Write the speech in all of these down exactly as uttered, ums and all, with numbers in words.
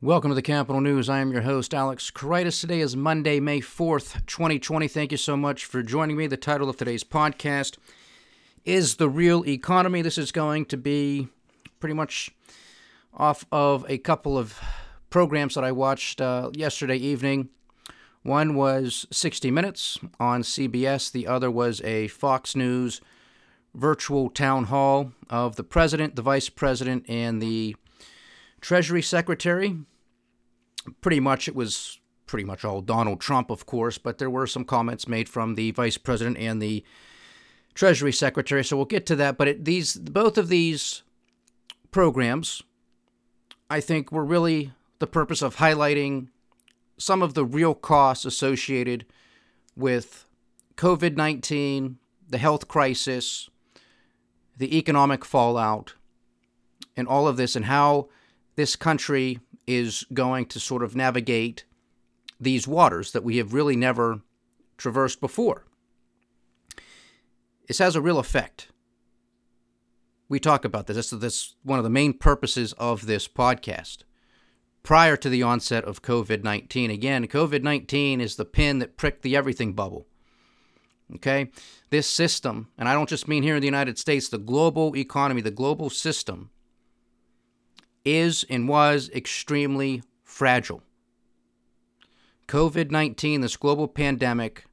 Welcome to the Capital News. I am your host, Alex Karitis. Today is Monday, May fourth, twenty twenty. Thank you so much for joining me. The title of today's podcast is The Real Economy. This is going to be pretty much off of a couple of programs that I watched uh, yesterday evening. One was sixty minutes on C B S. The other was a Fox News virtual town hall of the president, the vice president, and the Treasury Secretary. Pretty much, it was pretty much all Donald Trump, of course, but there were some comments made from the Vice President and the Treasury Secretary, so we'll get to that. But it, these, both of these programs, I think, were really the purpose of highlighting some of the real costs associated with covid nineteen, the health crisis, the economic fallout, and all of this, and how this country is going to sort of navigate these waters that we have really never traversed before. This has a real effect. We talk about this. This is this, one of the main purposes of this podcast. Prior to the onset of covid nineteen, again, covid nineteen is the pin that pricked the everything bubble. Okay? This system, and I don't just mean here in the United States, the global economy, the global system, is and was extremely fragile. covid nineteen, this global pandemic,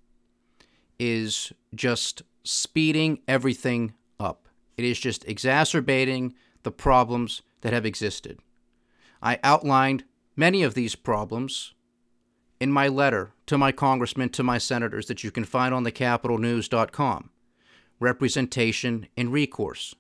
is just speeding everything up. It is just exacerbating the problems that have existed. I outlined many of these problems in my letter to my congressmen, to my senators, that you can find on the capital news dot com. Representation and recourse.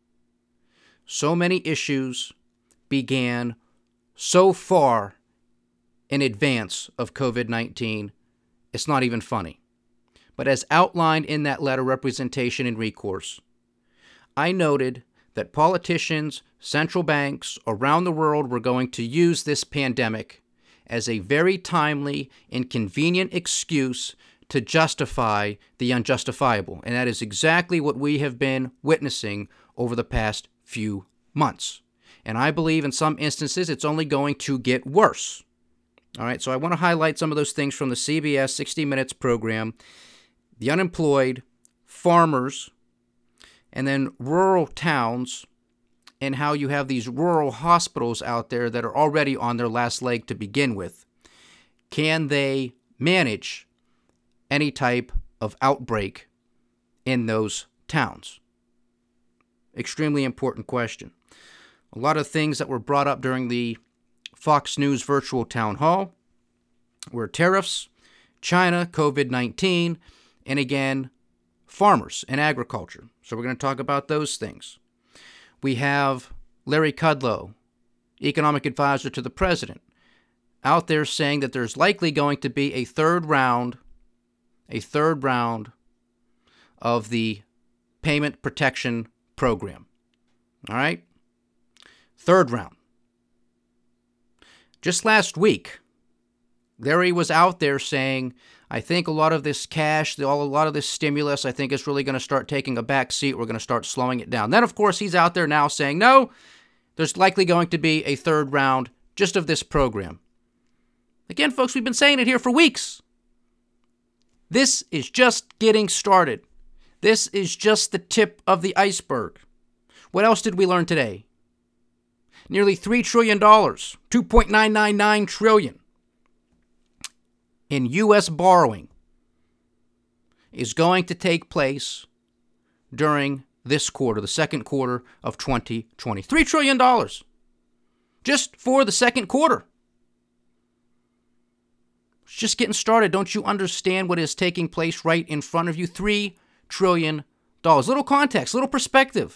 So many issues began so far in advance of covid nineteen, it's not even funny. But as outlined in that letter, Representation and Recourse, I noted that politicians, central banks around the world were going to use this pandemic as a very timely and convenient excuse to justify the unjustifiable. And that is exactly what we have been witnessing over the past few months. And I believe in some instances it's only going to get worse. All right, so I want to highlight some of those things from the C B S sixty minutes program. The unemployed, farmers, and then rural towns, and how you have these rural hospitals out there that are already on their last leg to begin with. Can they manage any type of outbreak in those towns? Extremely important question. A lot of things that were brought up during the Fox News virtual town hall were tariffs, China, covid nineteen, and again, farmers and agriculture. So we're going to talk about those things. We have Larry Kudlow, economic advisor to the president, out there saying that there's likely going to be a third round, a third round of the payment protection program. All right? Third round. Just last week, Larry was out there saying, I think a lot of this cash, a lot of this stimulus, I think is really going to start taking a back seat. We're going to start slowing it down. Then, of course, he's out there now saying, no, there's likely going to be a third round just of this program. Again, folks, we've been saying it here for weeks. This is just getting started. This is just the tip of the iceberg. What else did we learn today? Nearly three trillion dollars, two point nine nine nine trillion dollars in U S borrowing is going to take place during this quarter, the second quarter of twenty twenty. three trillion dollars just for the second quarter. It's just getting started. Don't you understand what is taking place right in front of you? three trillion dollars. Little context, little perspective.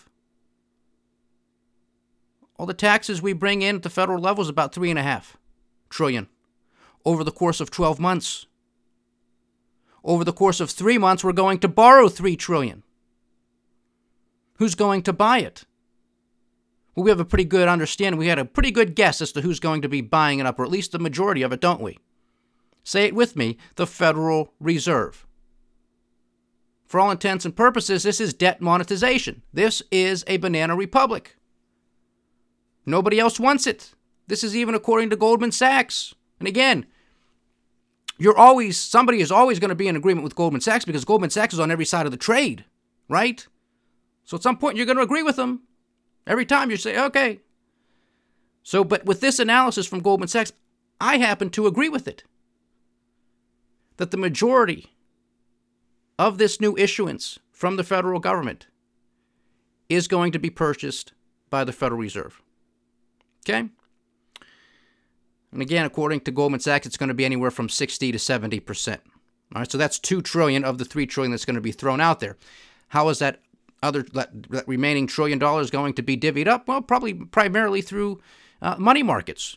All the taxes we bring in at the federal level is about three and a half trillion over the course of twelve months. Over the course of three months, we're going to borrow three trillion. Who's going to buy it? Well, we have a pretty good understanding. We had a pretty good guess as to who's going to be buying it up, or at least the majority of it, don't we? Say it with me, the Federal Reserve. For all intents and purposes, this is debt monetization. This is a banana republic. Nobody else wants it. This is even according to Goldman Sachs. And again, you're always, somebody is always going to be in agreement with Goldman Sachs because Goldman Sachs is on every side of the trade, right? So at some point, you're going to agree with them. Every time you say, okay. So, but with this analysis from Goldman Sachs, I happen to agree with it. That the majority of this new issuance from the federal government is going to be purchased by the Federal Reserve. Okay? And again, according to Goldman Sachs, it's going to be anywhere from sixty to seventy percent. All right, so that's two trillion dollars of the three trillion dollars that's going to be thrown out there. How is that other that, that remaining trillion dollars going to be divvied up? Well, probably primarily through uh, money markets.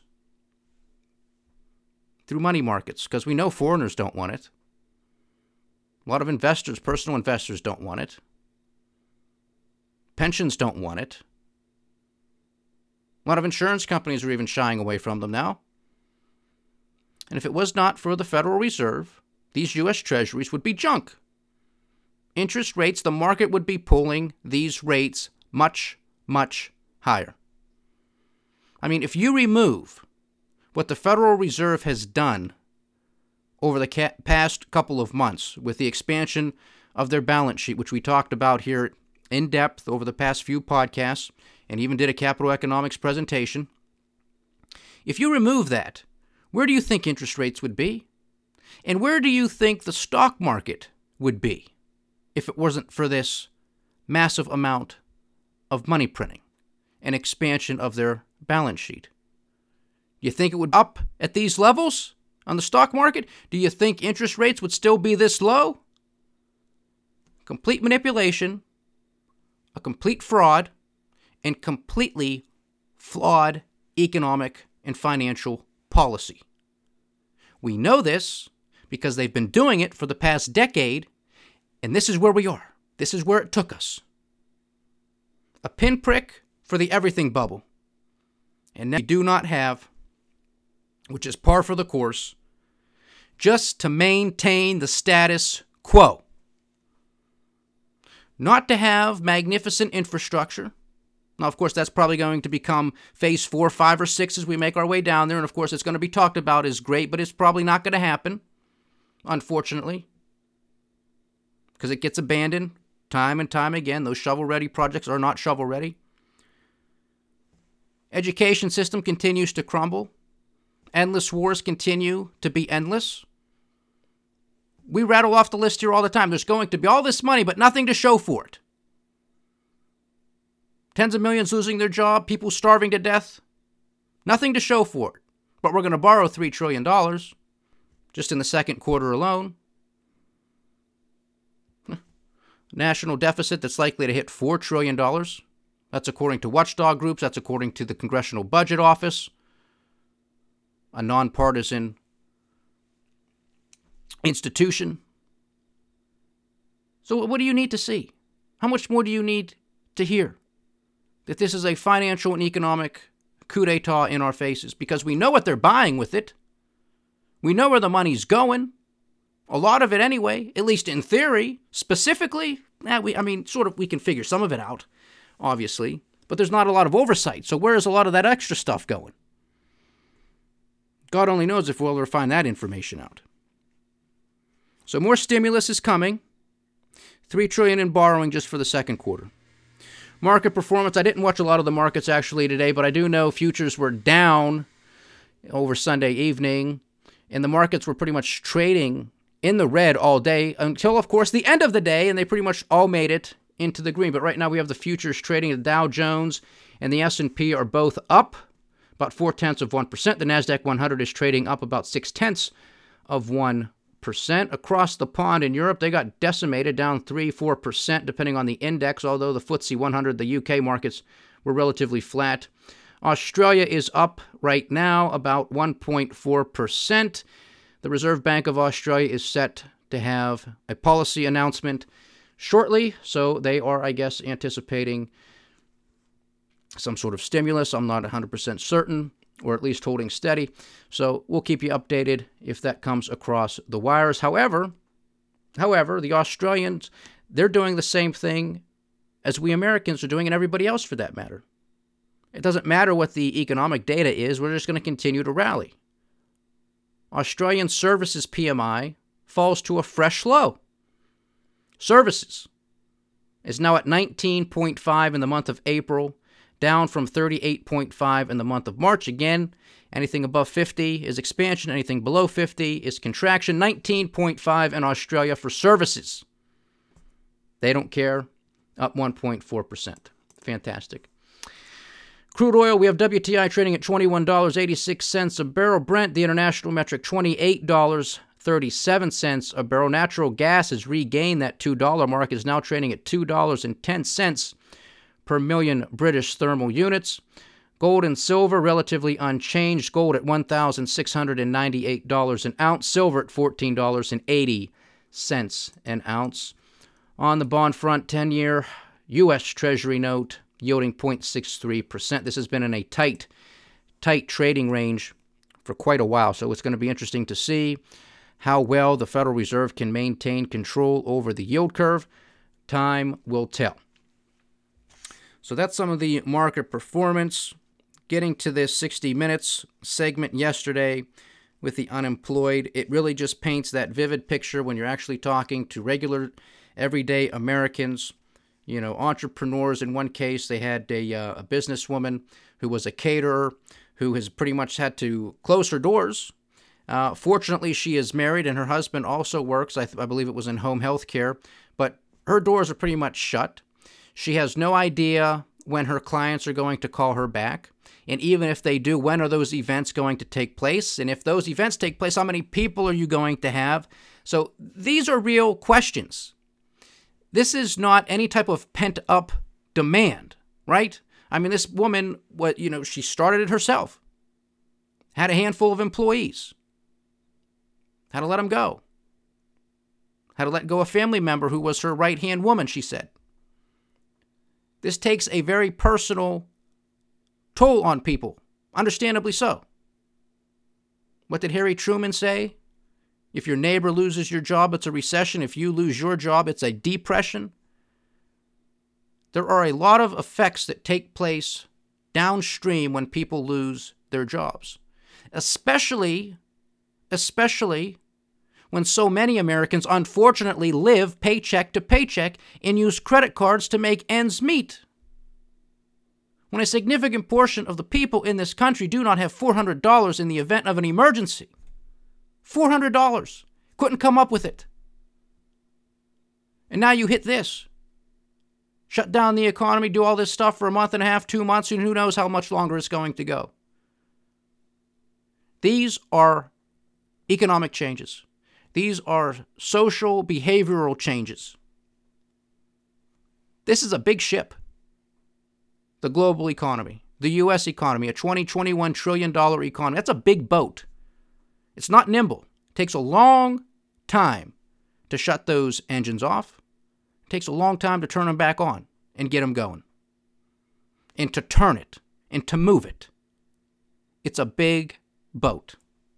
Through money markets, because we know foreigners don't want it. A lot of investors, personal investors, don't want it. Pensions don't want it. A lot of insurance companies are even shying away from them now. And if it was not for the Federal Reserve, these U S Treasuries would be junk. Interest rates, the market would be pulling these rates much, much higher. I mean, if you remove what the Federal Reserve has done over the ca- past couple of months with the expansion of their balance sheet, which we talked about here in depth over the past few podcasts, and even did a capital economics presentation. If you remove that, where do you think interest rates would be? And where do you think the stock market would be if it wasn't for this massive amount of money printing and expansion of their balance sheet? You think it would up at these levels on the stock market? Do you think interest rates would still be this low? Complete manipulation, a complete fraud, and completely flawed economic and financial policy. We know this because they've been doing it for the past decade, and this is where we are. This is where it took us. A pinprick for the everything bubble. And now we do not have, which is par for the course, just to maintain the status quo. Not to have magnificent infrastructure. Now, of course, that's probably going to become phase four, five, or six as we make our way down there. And, of course, it's going to be talked about as great, but it's probably not going to happen, unfortunately, because it gets abandoned time and time again. Those shovel-ready projects are not shovel-ready. Education system continues to crumble. Endless wars continue to be endless. We rattle off the list here all the time. There's going to be all this money, but nothing to show for it. Tens of millions losing their job, people starving to death. Nothing to show for it. But we're going to borrow three trillion dollars just in the second quarter alone. National deficit that's likely to hit four trillion dollars. That's according to watchdog groups. That's according to the Congressional Budget Office, a nonpartisan institution. So what do you need to see? How much more do you need to hear? That this is a financial and economic coup d'etat in our faces, because we know what they're buying with it. We know where the money's going. A lot of it anyway, at least in theory. Specifically, eh, we, I mean, sort of, we can figure some of it out, obviously, but there's not a lot of oversight. So where is a lot of that extra stuff going? God only knows if we'll ever find that information out. So more stimulus is coming. Three trillion dollars in borrowing just for the second quarter. Market performance, I didn't watch a lot of the markets actually today, but I do know futures were down over Sunday evening, and the markets were pretty much trading in the red all day until, of course, the end of the day, and they pretty much all made it into the green. But right now we have the futures trading. The Dow Jones and the S and P are both up about four-tenths of one percent. The NASDAQ one hundred is trading up about six-tenths of one percent. Across the pond in Europe, they got decimated, down three, four percent, depending on the index, although the F T S E one hundred, the U K markets, were relatively flat. Australia is up right now about one point four percent. The Reserve Bank of Australia is set to have a policy announcement shortly, so they are, I guess, anticipating some sort of stimulus. I'm not one hundred percent certain, or at least holding steady. So we'll keep you updated if that comes across the wires. However, however, the Australians, they're doing the same thing as we Americans are doing, and everybody else for that matter. It doesn't matter what the economic data is, we're just going to continue to rally. Australian services P M I falls to a fresh low. Services is now at nineteen point five in the month of April, down from thirty-eight point five in the month of March. Again, anything above fifty is expansion, anything below fifty is contraction. nineteen point five in Australia for services. They don't care, up one point four percent. Fantastic. Crude oil, we have W T I trading at twenty-one dollars and eighty-six cents a barrel. Brent, the international metric, twenty-eight dollars and thirty-seven cents a barrel. Natural gas has regained that two dollar mark, is now trading at two dollars and ten cents per million British thermal units. Gold and silver relatively unchanged. Gold at one thousand six hundred ninety-eight dollars an ounce. Silver at fourteen dollars and eighty cents an ounce. On the bond front, ten-year U S Treasury note yielding zero point six three percent. This has been in a tight, tight trading range for quite a while, so it's going to be interesting to see how well the Federal Reserve can maintain control over the yield curve. Time will tell. So that's some of the market performance. Getting to this sixty minutes segment yesterday with the unemployed, it really just paints that vivid picture when you're actually talking to regular, everyday Americans. You know, entrepreneurs. In one case, they had a, uh, a businesswoman who was a caterer who has pretty much had to close her doors. Uh, fortunately, she is married and her husband also works. I, th- I believe it was in home health care, but her doors are pretty much shut. She has no idea when her clients are going to call her back. And even if they do, when are those events going to take place? And if those events take place, how many people are you going to have? So these are real questions. This is not any type of pent-up demand, right? I mean, this woman, what you know, she started it herself. Had a handful of employees. Had to let them go. Had to let go a family member who was her right-hand woman, she said. This takes a very personal toll on people, understandably so. What did Harry Truman say? If your neighbor loses your job, it's a recession. If you lose your job, it's a depression. There are a lot of effects that take place downstream when people lose their jobs, especially, especially when so many Americans unfortunately live paycheck to paycheck and use credit cards to make ends meet. When a significant portion of the people in this country do not have four hundred dollars in the event of an emergency. four hundred dollars. Couldn't come up with it. And now you hit this. Shut down the economy, do all this stuff for a month and a half, two months, and who knows how much longer it's going to go. These are economic changes. These are social, behavioral changes. This is a big ship. The global economy, the U S economy, a twenty, twenty-one trillion dollars economy. That's a big boat. It's not nimble. It takes a long time to shut those engines off. It takes a long time to turn them back on and get them going. And to turn it and to move it. It's a big boat.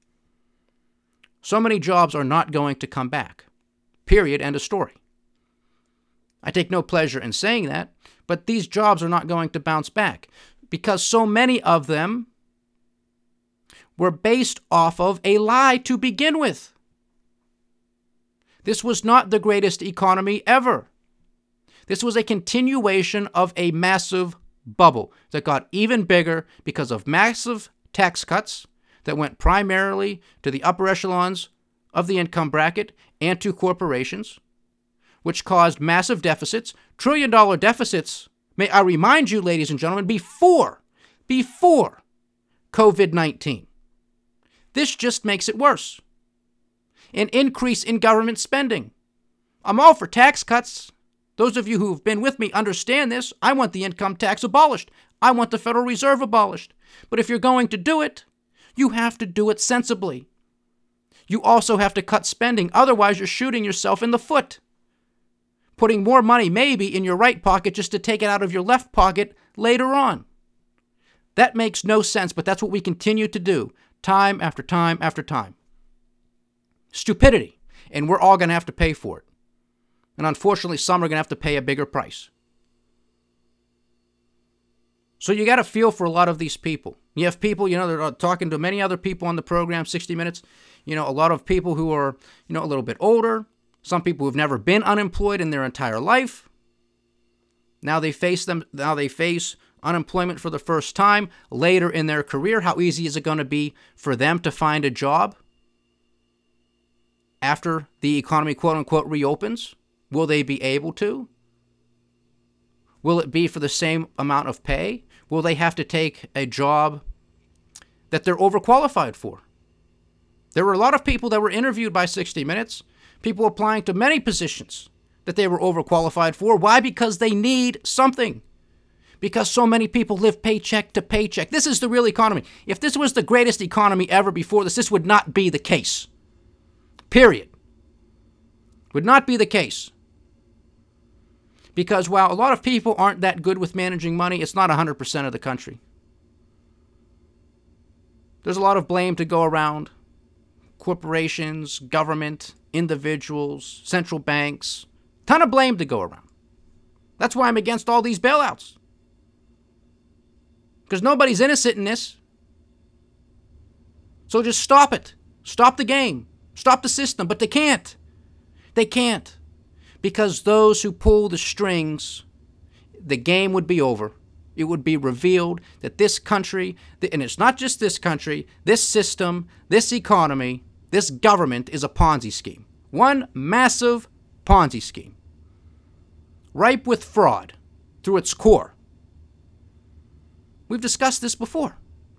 So many jobs are not going to come back. Period. End of story. I take no pleasure in saying that, but these jobs are not going to bounce back because so many of them were based off of a lie to begin with. This was not the greatest economy ever. This was a continuation of a massive bubble that got even bigger because of massive tax cuts that went primarily to the upper echelons of the income bracket and to corporations, which caused massive deficits, trillion-dollar deficits, may I remind you, ladies and gentlemen, before, before covid nineteen. This just makes it worse. An increase in government spending. I'm all for tax cuts. Those of you who have been with me understand this. I want the income tax abolished. I want the Federal Reserve abolished. But if you're going to do it, you have to do it sensibly. You also have to cut spending. Otherwise, you're shooting yourself in the foot. Putting more money maybe in your right pocket just to take it out of your left pocket later on. That makes no sense, but that's what we continue to do time after time after time. Stupidity. And we're all going to have to pay for it. And unfortunately, some are going to have to pay a bigger price. So you got to feel for a lot of these people. You have people, you know, they're talking to many other people on the program, sixty minutes. You know, a lot of people who are, you know, a little bit older. Some people who've never been unemployed in their entire life. Now they face them. Now they face unemployment for the first time later in their career. How easy is it going to be for them to find a job after the economy, quote unquote, reopens? Will they be able to? Will it be for the same amount of pay? Will they have to take a job that they're overqualified for? There were a lot of people that were interviewed by sixty minutes, people applying to many positions that they were overqualified for. Why? Because they need something. Because so many people live paycheck to paycheck. This is the real economy. If this was the greatest economy ever before this, this would not be the case. Period. Would not be the case. Because while a lot of people aren't that good with managing money, it's not one hundred percent of the country. There's a lot of blame to go around. Corporations, government, individuals, central banks. Ton of blame to go around. That's why I'm against all these bailouts. Because nobody's innocent in this. So just stop it. Stop the game. Stop the system. But they can't. They can't. Because those who pull the strings, the game would be over. It would be revealed that this country, and it's not just this country, this system, this economy, this government is a Ponzi scheme. One massive Ponzi scheme. Ripe with fraud through its core. We've discussed this before.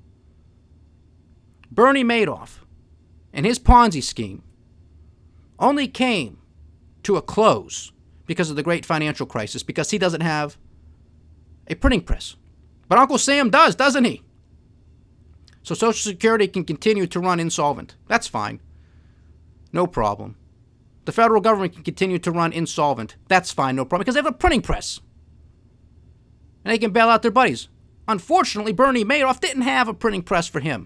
Bernie Madoff and his Ponzi scheme only came to a close because of the great financial crisis, because he doesn't have a printing press. But Uncle Sam does, doesn't he? So Social Security can continue to run insolvent. That's fine. No problem. The federal government can continue to run insolvent. That's fine, no problem, because they have a printing press. And they can bail out their buddies. Unfortunately, Bernie Madoff didn't have a printing press for him.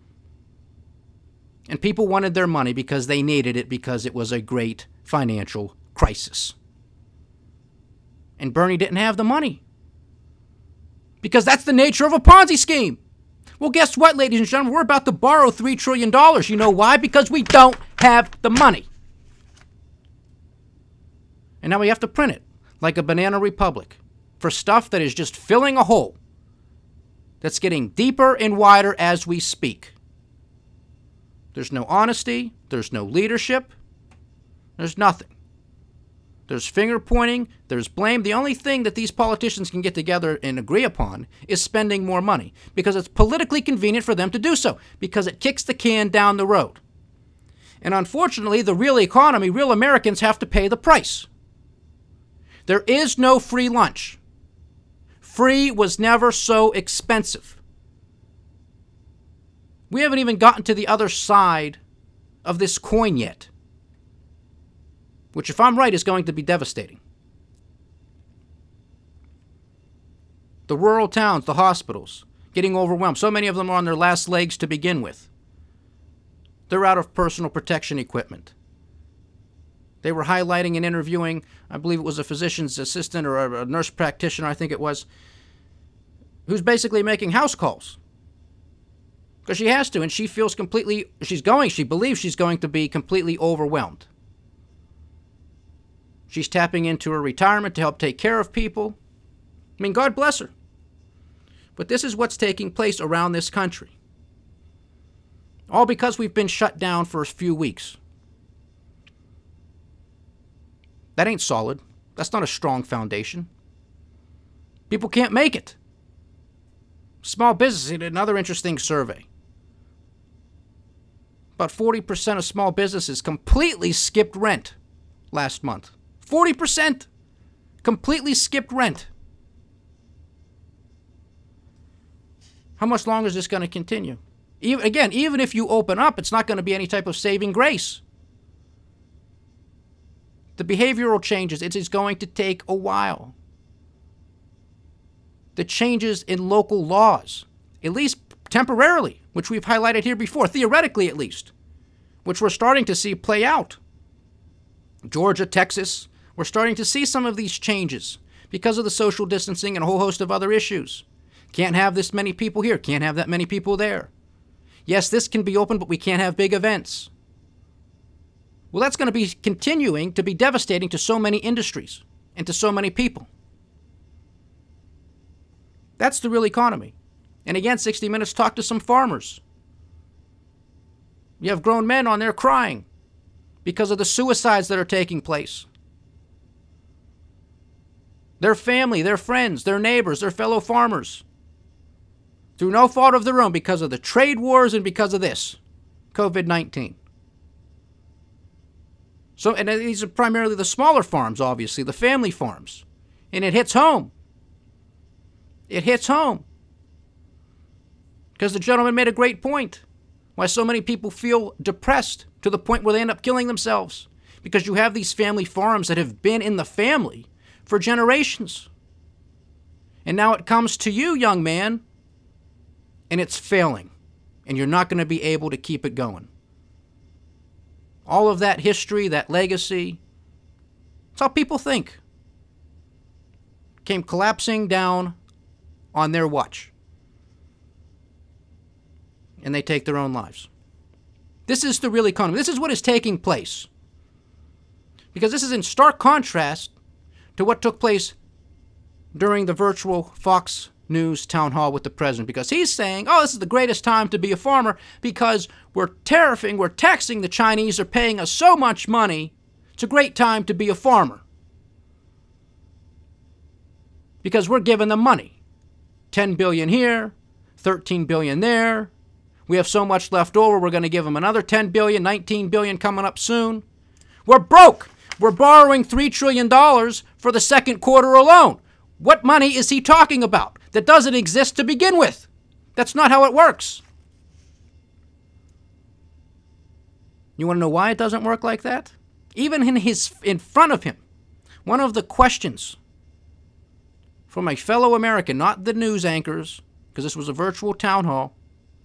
And people wanted their money because they needed it, because it was a great financial crisis. And Bernie didn't have the money. Because that's the nature of a Ponzi scheme. Well, guess what, ladies and gentlemen? We're about to borrow three trillion dollars. You know why? Because we don't have the money. And now we have to print it like a banana republic for stuff that is just filling a hole that's getting deeper and wider as we speak. There's no honesty. There's no leadership. There's nothing. There's finger pointing. There's blame. The only thing that these politicians can get together and agree upon is spending more money, because it's politically convenient for them to do so, because it kicks the can down the road. And unfortunately, the real economy, real Americans have to pay the price. There is no free lunch. Free was never so expensive. We haven't even gotten to the other side of this coin yet, which, if I'm right, is going to be devastating. The rural towns, the hospitals, getting overwhelmed. So many of them are on their last legs to begin with. They're out of personal protection equipment. They were highlighting and interviewing, I believe it was a physician's assistant or a nurse practitioner, I think it was, who's basically making house calls. Because she has to, and she feels completely, she's going, she believes she's going to be completely overwhelmed. She's tapping into her retirement to help take care of people. I mean, God bless her. But this is what's taking place around this country. All because we've been shut down for a few weeks. That ain't solid. That's not a strong foundation. People can't make it. Small business, another interesting survey. About forty percent of small businesses completely skipped rent last month. forty percent completely skipped rent. How much longer is this going to continue? Even, again, even if you open up, it's not going to be any type of saving grace. The behavioral changes, it is going to take a while. The changes in local laws, at least temporarily, which we've highlighted here before, theoretically at least, which we're starting to see play out. Georgia, Texas, we're starting to see some of these changes because of the social distancing and a whole host of other issues. Can't have this many people here. Can't have that many people there. Yes, this can be open, but we can't have big events. Well, that's going to be continuing to be devastating to so many industries and to so many people. That's the real economy. And again, sixty minutes talked to some farmers. You have grown men on there crying because of the suicides that are taking place. Their family, their friends, their neighbors, their fellow farmers, through no fault of their own, because of the trade wars and because of this, COVID nineteen. So, and these are primarily the smaller farms, obviously, the family farms. And it hits home. It hits home. Because the gentleman made a great point. Why so many people feel depressed to the point where they end up killing themselves. Because you have these family farms that have been in the family for generations. And now it comes to you, young man, and it's failing. And you're not going to be able to keep it going. All of that history, that legacy, that's how people think, came collapsing down on their watch. And they take their own lives. This is the real economy. This is what is taking place. Because this is in stark contrast to what took place during the virtual Fox News town hall with the president, because he's saying, oh, this is the greatest time to be a farmer because we're tariffing, we're taxing the Chinese, are paying us so much money. It's a great time to be a farmer because we're giving them money. ten billion here, thirteen billion there. We have so much left over, we're going to give them another ten billion, nineteen billion coming up soon. We're broke. We're borrowing three trillion dollars for the second quarter alone. What money is he talking about that doesn't exist to begin with? That's not how it works. You want to know why it doesn't work like that? Even in his in front of him, one of the questions from a fellow American, not the news anchors, because this was a virtual town hall,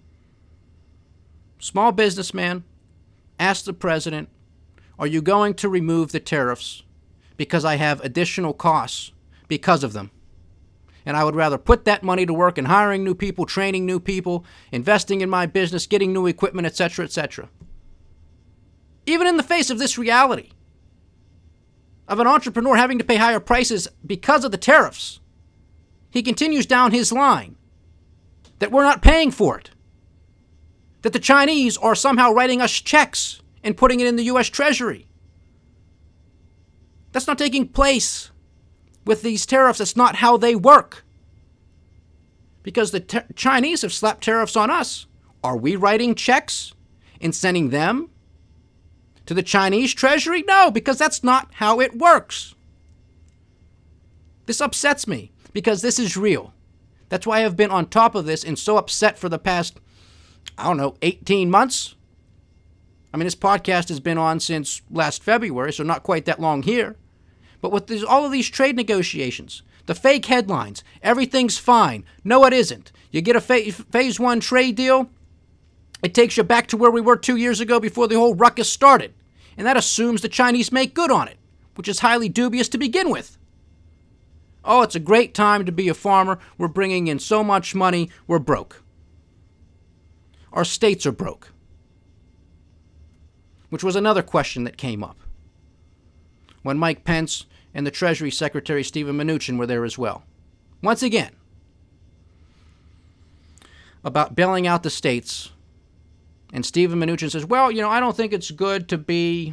small businessman asked the president, are you going to remove the tariffs because I have additional costs because of them? And I would rather put that money to work in hiring new people, training new people, investing in my business, getting new equipment, et cetera, et cetera. Even in the face of this reality of an entrepreneur having to pay higher prices because of the tariffs, he continues down his line that we're not paying for it, that the Chinese are somehow writing us checks and putting it in the U S Treasury. That's not taking place. With these tariffs, that's not how they work. Because the t- Chinese have slapped tariffs on us. Are we writing checks and sending them to the Chinese treasury? No, because that's not how it works. This upsets me because this is real. That's why I've been on top of this and so upset for the past, I don't know, eighteen months. I mean, this podcast has been on since last February, so not quite that long here. But with these, all of these trade negotiations, the fake headlines, everything's fine. No, it isn't. You get a fa- phase one trade deal, it takes you back to where we were two years ago before the whole ruckus started. And that assumes the Chinese make good on it, which is highly dubious to begin with. Oh, it's a great time to be a farmer. We're bringing in so much money, we're broke. Our states are broke. Which was another question that came up when Mike Pence and the Treasury Secretary Steven Mnuchin were there as well. Once again, about bailing out the states. And Steven Mnuchin says, well, you know, I don't think it's good to be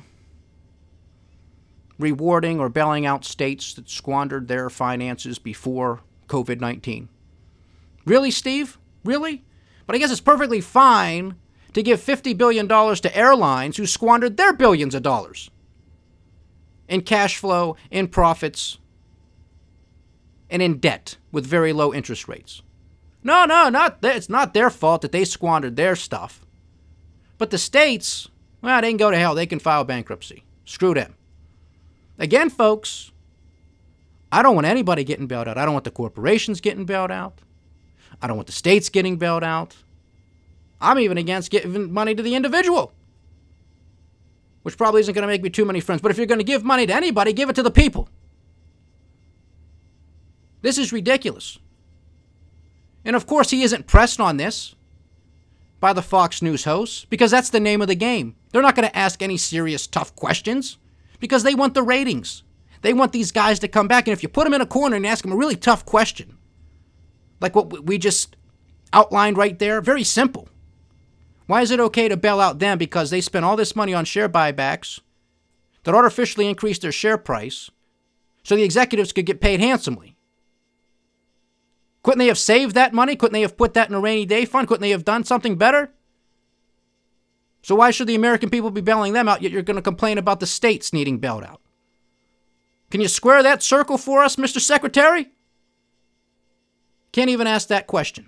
rewarding or bailing out states that squandered their finances before COVID nineteen. Really, Steve? Really? But I guess it's perfectly fine to give fifty billion dollars to airlines who squandered their billions of dollars in cash flow, in profits, and in debt with very low interest rates. No, no, not th- it's not their fault that they squandered their stuff. But the states, well, they can go to hell. They can file bankruptcy. Screw them. Again, folks, I don't want anybody getting bailed out. I don't want the corporations getting bailed out. I don't want the states getting bailed out. I'm even against giving money to the individual, which probably isn't going to make me too many friends. But if you're going to give money to anybody, give it to the people. This is ridiculous. And of course, he isn't pressed on this by the Fox News hosts because that's the name of the game. They're not going to ask any serious, tough questions because they want the ratings. They want these guys to come back. And if you put them in a corner and ask them a really tough question, like what we just outlined right there, very simple. Why is it okay to bail out them because they spent all this money on share buybacks that artificially increased their share price so the executives could get paid handsomely? Couldn't they have saved that money? Couldn't they have put that in a rainy day fund? Couldn't they have done something better? So why should the American people be bailing them out, yet you're going to complain about the states needing bailed out? Can you square that circle for us, Mister Secretary? Can't even ask that question.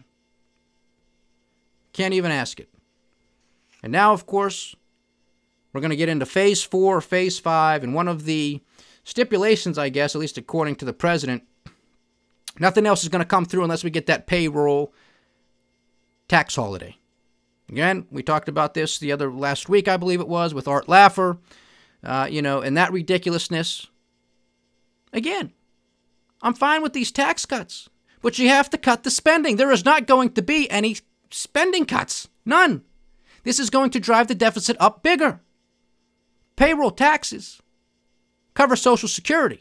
Can't even ask it. And now, of course, we're going to get into phase four, phase five, and one of the stipulations, I guess, at least according to the president, nothing else is going to come through unless we get that payroll tax holiday. Again, we talked about this the other last week, I believe it was, with Art Laffer, uh, you know, and that ridiculousness. Again, I'm fine with these tax cuts, but you have to cut the spending. There is not going to be any spending cuts. None. This is going to drive the deficit up bigger. Payroll taxes cover Social Security.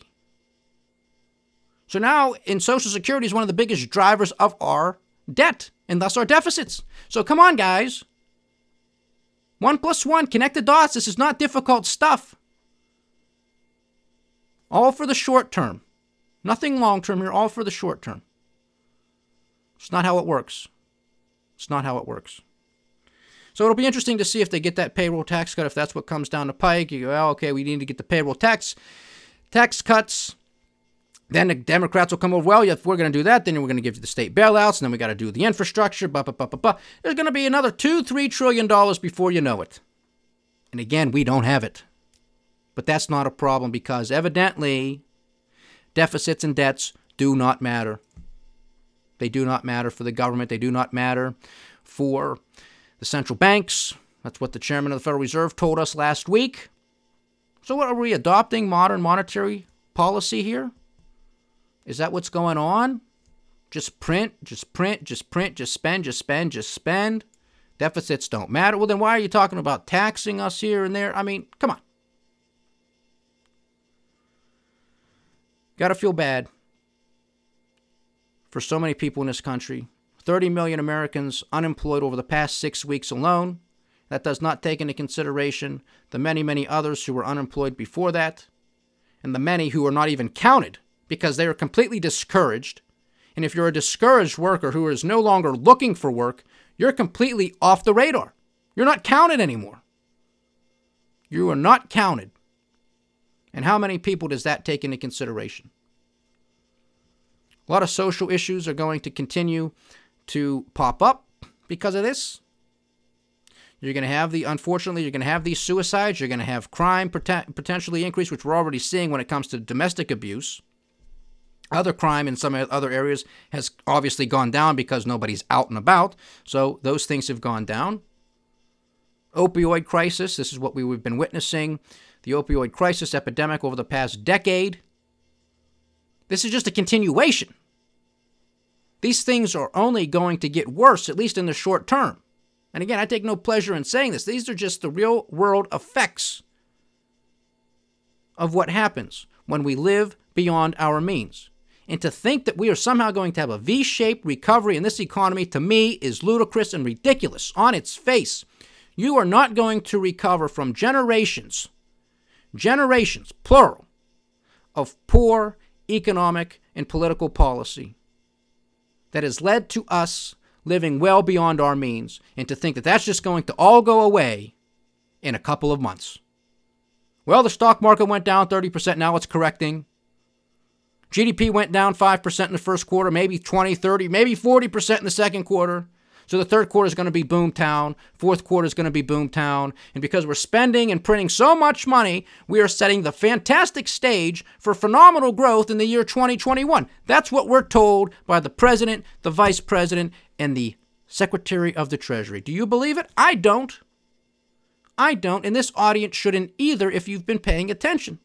So now, in Social Security is one of the biggest drivers of our debt, and thus our deficits. So come on, guys. One plus one, connect the dots. This is not difficult stuff. All for the short term. Nothing long term here, all for the short term. It's not how it works. It's not how it works. So it'll be interesting to see if they get that payroll tax cut, if that's what comes down the pike. You go, oh, okay, we need to get the payroll tax tax cuts. Then the Democrats will come over, well, if we're going to do that, then we're going to give you the state bailouts, and then we got to do the infrastructure, blah, blah, blah, blah, blah. There's going to be another two, three trillion dollars before you know it. And again, we don't have it. But that's not a problem because evidently deficits and debts do not matter. They do not matter for the government. They do not matter for the central banks. That's what the chairman of the Federal Reserve told us last week. So what, are we adopting modern monetary policy here? Is that what's going on? Just print, just print, just print, just spend, just spend, just spend. Deficits don't matter. Well, then why are you talking about taxing us here and there? I mean, come on. Got to feel bad for so many people in this country. thirty million Americans unemployed over the past six weeks alone. That does not take into consideration the many, many others who were unemployed before that, and the many who are not even counted because they are completely discouraged. And if you're a discouraged worker who is no longer looking for work, you're completely off the radar. You're not counted anymore. You are not counted. And how many people does that take into consideration? A lot of social issues are going to continue to pop up because of this. You're going to have the, unfortunately, you're going to have these suicides. You're going to have crime pot- potentially increase, which we're already seeing when it comes to domestic abuse. Other crime in some other areas has obviously gone down because nobody's out and about. So those things have gone down. Opioid crisis. This is what we've been witnessing. The opioid crisis epidemic over the past decade. This is just a continuation. These things are only going to get worse, at least in the short term. And again, I take no pleasure in saying this. These are just the real world effects of what happens when we live beyond our means. And to think that we are somehow going to have a V-shaped recovery in this economy, to me, is ludicrous and ridiculous on its face. You are not going to recover from generations, generations, plural, of poor economic and political policy that has led to us living well beyond our means, and to think that that's just going to all go away in a couple of months. Well, the stock market went down thirty percent, now it's correcting. G D P went down five percent in the first quarter, maybe twenty, thirty, maybe forty percent in the second quarter. So the third quarter is going to be boom town. Fourth quarter is going to be boom town. And because we're spending and printing so much money, we are setting the fantastic stage for phenomenal growth in the year twenty twenty-one. That's what we're told by the president, the vice president, and the secretary of the Treasury. Do you believe it? I don't. I don't. And this audience shouldn't either if you've been paying attention.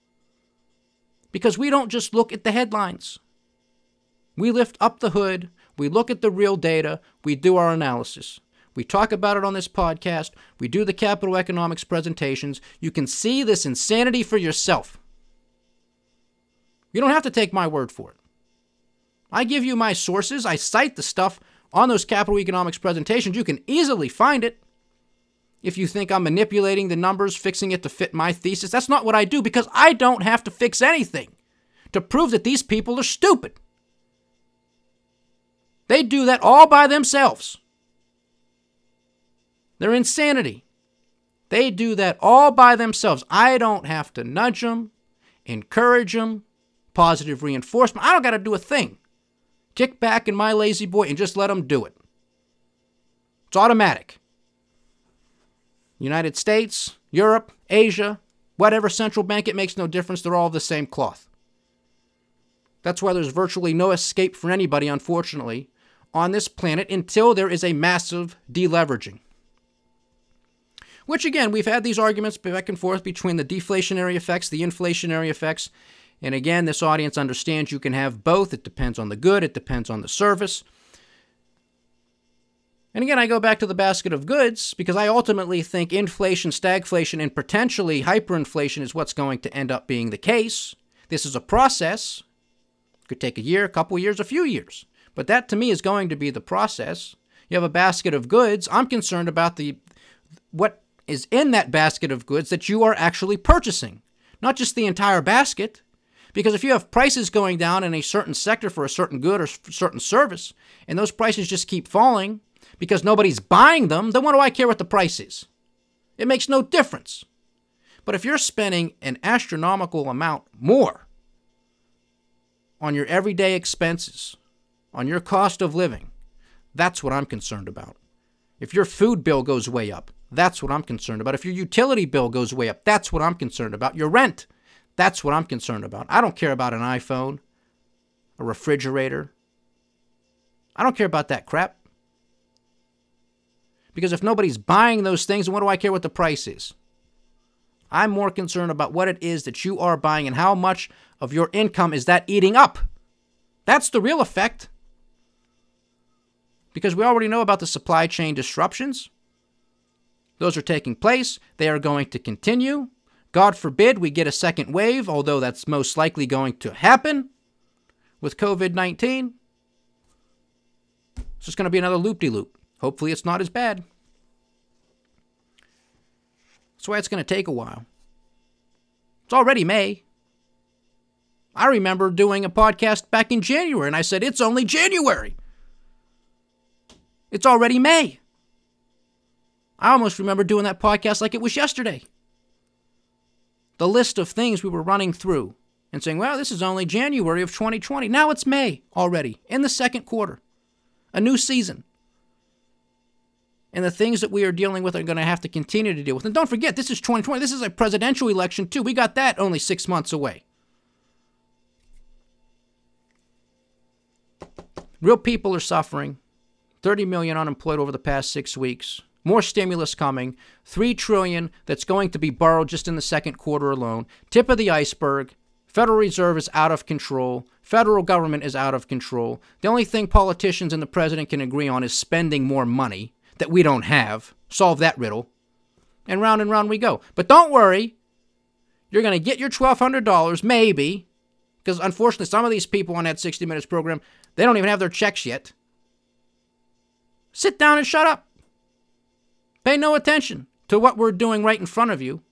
Because we don't just look at the headlines. We lift up the hood. We look at the real data. We do our analysis. We talk about it on this podcast. We do the capital economics presentations. You can see this insanity for yourself. You don't have to take my word for it. I give you my sources. I cite the stuff on those capital economics presentations. You can easily find it. If you think I'm manipulating the numbers, fixing it to fit my thesis, that's not what I do, because I don't have to fix anything to prove that these people are stupid. They do that all by themselves. They're insanity. They do that all by themselves. I don't have to nudge them, encourage them, positive reinforcement. I don't got to do a thing. Kick back in my lazy boy and just let them do it. It's automatic. United States, Europe, Asia, whatever central bank, it makes no difference. They're all the same cloth. That's why there's virtually no escape for anybody, unfortunately, on this planet until there is a massive deleveraging. Which, again, we've had these arguments back and forth between the deflationary effects, the inflationary effects. And again, this audience understands you can have both. It depends on the good. It depends on the service. And again, I go back to the basket of goods because I ultimately think inflation, stagflation, and potentially hyperinflation is what's going to end up being the case. This is a process. It could take a year, a couple years, a few years. But that, to me, is going to be the process. You have a basket of goods. I'm concerned about the what is in that basket of goods that you are actually purchasing, not just the entire basket. Because if you have prices going down in a certain sector for a certain good or certain service, and those prices just keep falling because nobody's buying them, then what do I care what the price is? It makes no difference. But if you're spending an astronomical amount more on your everyday expenses, on your cost of living, that's what I'm concerned about. If your food bill goes way up, that's what I'm concerned about. If your utility bill goes way up, that's what I'm concerned about. Your rent, that's what I'm concerned about. I don't care about an iPhone, a refrigerator. I don't care about that crap. Because if nobody's buying those things, then what do I care what the price is? I'm more concerned about what it is that you are buying and how much of your income is that eating up. That's the real effect. Because we already know about the supply chain disruptions. Those are taking place. They are going to continue. God forbid we get a second wave, although that's most likely going to happen with covid nineteen. It's just going to be another loop-de-loop. Hopefully it's not as bad. That's why it's going to take a while. It's already May. I remember doing a podcast back in January, and I said, it's only January. It's already May. I almost remember doing that podcast like it was yesterday. The list of things we were running through and saying, well, this is only January of twenty twenty. Now it's May already, in the second quarter. A new season. And the things that we are dealing with are going to have to continue to deal with. And don't forget, this is twenty twenty. This is a presidential election, too. We got that only six months away. Real people are suffering. thirty million unemployed over the past six weeks. More stimulus coming. three trillion dollars that's going to be borrowed just in the second quarter alone. Tip of the iceberg. Federal Reserve is out of control. Federal government is out of control. The only thing politicians and the president can agree on is spending more money that we don't have. Solve that riddle. And round and round we go. But don't worry. You're going to get your twelve hundred dollars, maybe. Because unfortunately, some of these people on that sixty minutes program, they don't even have their checks yet. Sit down and shut up. Pay no attention to what we're doing right in front of you.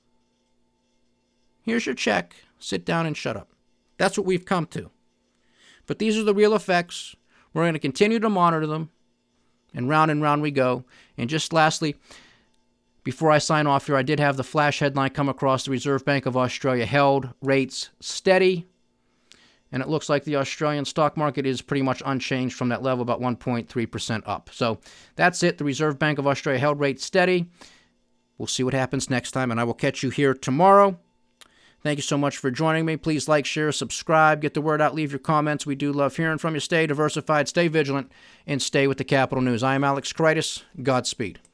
Here's your check. Sit down and shut up. That's what we've come to. But these are the real effects. We're going to continue to monitor them. And round and round we go. And just lastly, before I sign off here, I did have the flash headline come across. The Reserve Bank of Australia held rates steady. And it looks like the Australian stock market is pretty much unchanged from that level, about one point three percent up. So that's it. The Reserve Bank of Australia held rates steady. We'll see what happens next time, and I will catch you here tomorrow. Thank you so much for joining me. Please like, share, subscribe, get the word out, leave your comments. We do love hearing from you. Stay diversified, stay vigilant, and stay with the Capital News. I am Alex Kritis. Godspeed.